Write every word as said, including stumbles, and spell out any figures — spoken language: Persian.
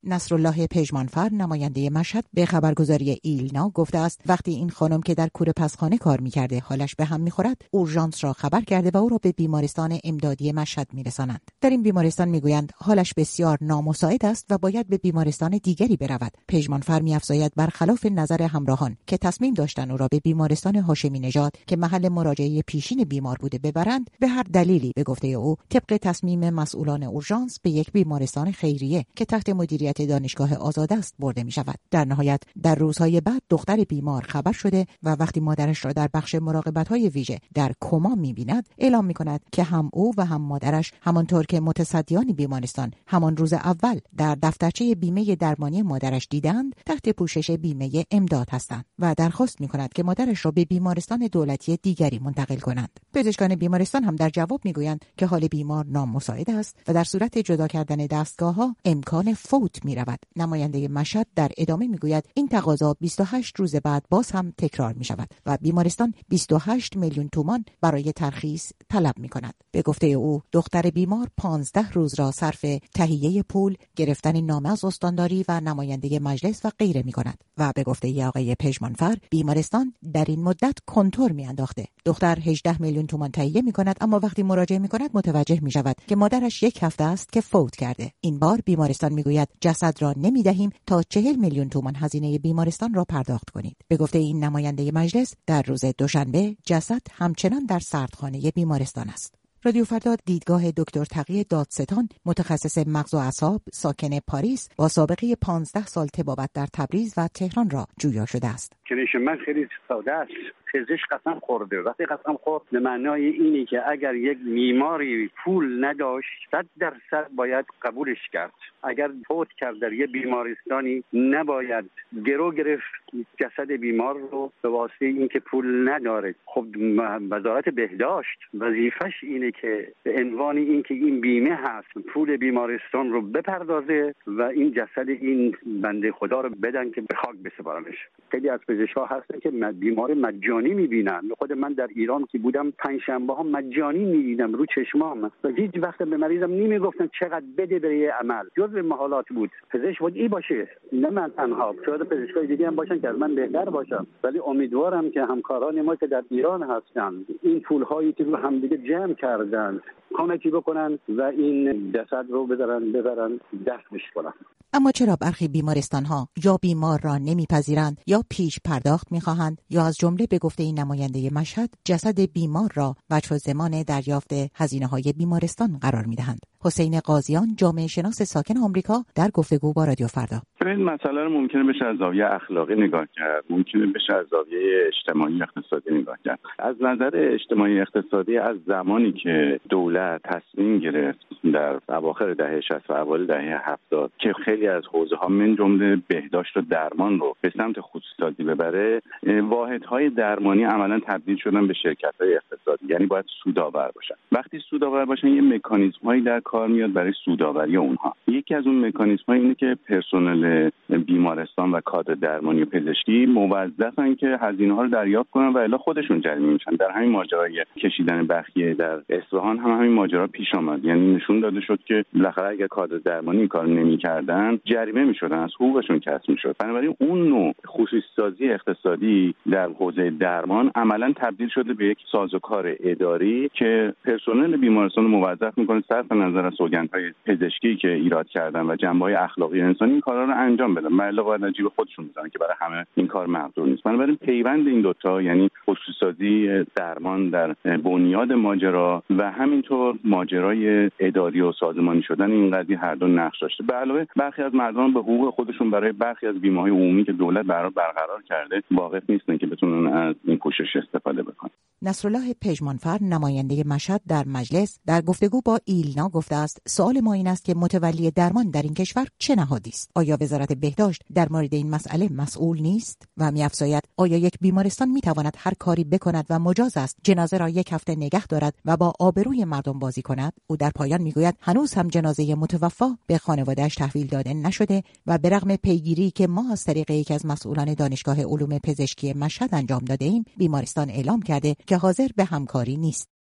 نصرالله پژمانفر نماینده مشهد به خبرگزاری ایلنا گفته است وقتی این خانم که در کوره پسخانه کار می‌کرده حالش به هم می‌خورد، اورژانس را خبر کرده و او را به بیمارستان امدادی مشهد می‌رسانند. در این بیمارستان می‌گویند حالش بسیار نامساعد است و باید به بیمارستان دیگری برود. پژمانفر می‌افزاید برخلاف نظر همراهان که تصمیم داشتند او را به بیمارستان هاشمی نژاد که محل مراجعه پیشین بیمار بوده ببرند، به هر دلیلی به گفته او طبق تصمیم مسئولان اورژانس به یک بیمارستان خیریه که تحت مدیریت دانشگاه آزاد است برده می‌شود. در نهایت در روزهای بعد دختر بیمار خبر شده و وقتی مادرش را در بخش مراقبت‌های ویژه در کما می‌بیند، اعلام می‌کند که هم او و هم مادرش همانطور که متصدیان بیمارستان همان روز اول در دفترچه بیمه درمانی مادرش دیدند، تحت پوشش بیمه امداد هستند و درخواست می‌کند که مادرش را به بیمارستان دولتی دیگری منتقل کنند. پزشکان بیمارستان هم در جواب می‌گویند که حال بیمار نامساعد است و در صورت جدا کردن دستگاه‌ها امکان فوت می‌رود. نماینده مشهد در ادامه می‌گوید این تقاضا بیست و هشت روز بعد باز هم تکرار می‌شود و بیمارستان بیست و هشت میلیون تومان برای ترخیص طلب می‌کند. به گفته او دختر بیمار پانزده روز را صرف تهیه پول، گرفتن نامه از استانداری و نماینده مجلس و غیره می‌کند و به گفته آقای پژمانفر بیمارستان در این مدت کنتور می‌انداخته. دختر هجده میلیون تومان تهیه می‌کند، اما وقتی مراجعه می‌کند متوجه می‌شود که مادرش یک هفته است که فوت کرده. این بار بیمارستان می‌گوید جسد را نمی‌دهیم تا چهل میلیون تومان هزینه بیمارستان را پرداخت کنید. به گفته این نماینده مجلس در روز دوشنبه جسد همچنان در سردخانه بیمارستان است. رادیو فردا دیدگاه دکتر تقی دادستان، متخصص مغز و اعصاب، ساکن پاریس، با سابقه پانزده سال طبابت در تبریز و تهران را جویا شده است. کنش من خیلی ساده است. پزشک قسم خورده. وقتی قسم خورد به معنای اینی که اگر یک بیماری پول نداشت صد درصد باید قبولش کرد. اگر فوت کرد در یه بیمارستانی نباید گرو گرفت جسد بیمار رو به واسطه اینکه پول نداره. خب وزارت بهداشت وظیفش اینه که به عنوان اینکه این بیمه هست پول بیمارستان رو بپردازه و این جسد این بنده خدا رو بدن که به خاک بسپارنش. خیلی از پزشکا هستن که بیمار مجانی میبینن. خود من در ایران که بودم پنج شنبه ها مجانی میبینم رو چشمام و هیچ وقت به مریضم نمیگفتن چقدر بده برای عمل. جزء محالات بود. پزشک بود ای باشه، نه من تنها، شاید پزشکای دیگه هم باشن که از من بهتر باشن، ولی امیدوارم که همکاران ما که در ایران هستن این پولهایی که رو هم دیگه جمع کردن کمکی بکنن و این جسد رو بذارن ببرن دفنش کنن. اما چرا برخی بیمارستان‌ها یا بیمار را نمیپذیرند یا پیش پرداخت می‌خواهند یا از جمله به گفته این نماینده مشهد جسد بیمار را وجه زمان دریافت هزینه‌های بیمارستان قرار می‌دهند؟ حسین قاضیان، جامعه شناس ساکن آمریکا، در گفتگو با رادیو فردا. این مسئله رو ممکنه بشه از زاویه اخلاقی نگاه کرد، ممکنه بشه از زاویه اجتماعی اقتصادی نگاه کرد. از نظر اجتماعی اقتصادی از زمانی که دولت تصمیم گرفت در اواخر دهه شصت و اوایل دهه هفتاد که خیلی از حوزه‌ها من جمله بهداشت و درمان رو به سمت خصوصی‌سازی ببره، واحدهای درمانی عملاً تبدیل شدن به شرکت‌های اقتصادی، یعنی باید سودآور باشن. وقتی سودآور باشن یه مکانیزم‌هایی در کار میاد برای سودآوری اونها. یکی از اون مکانیزم‌ها اینه که پرسنل بیمارستان و کادر درمانی و پزشکی موظفن که هزینه‌ها رو دریافت کنن و الا خودشون جریمه میشن. در همین ماجرای کشیدن بخیه در اصفهان هم همین ماجرا پیش آمد، یعنی نشون داده شد که بالاخره اگر کادر درمانی این کارو نمی‌کردن جریمه می‌شدن، از حقوقشون کسر می‌شد. بنابراین اون نوع خصوصی‌سازی اقتصادی در حوزه درمان عملاً تبدیل شده به یک سازوکار اداری که پرسنل بیمارستان رو موظف می‌کنه صرف نظر از سوگندهای پزشکی که ایراد کردن و جنبه‌های اخلاقی انسانی این کارا رو انجام بدن. مالا باید نجیب خودشون بزنن که برای همه این کار مقدور نیست. بنابراین پیوند این دوتا، یعنی خصوصی‌سازی درمان در بنیاد ماجرا و همینطور ماجرای اداری و سازمانی شدن این قضیه هر دو نقش داشته. به علاوه برخی از مردم به حقوق خودشون برای برخی از بیمه‌های عمومی که دولت برای برقرار کرده واقف نیستن که بتونن از این کوشش استفاده بکنن. نصرالله پژمانفر، نماینده مشهد در مجلس، در گفتگو با ایلنا گفته است سوال ما این است که متولی درمان در این کشور چه نهادی است؟ آیا وزارت بهداشت در مورد این مسئله مسئول نیست؟ و می‌افزاید آیا یک بیمارستان می‌تواند هر کاری بکند و مجاز است جنازه را یک هفته نگه دارد و با آبروی مردم بازی کند؟ او در پایان می‌گوید هنوز هم جنازه متوفی به خانواده‌اش تحویل داده نشده و به رغم پیگیری که ما از طریق یکی از مسئولان دانشگاه علوم پزشکی مشهد انجام داده‌ایم، بیمارستان اعلام کرده که حاضر به همکاری نیست.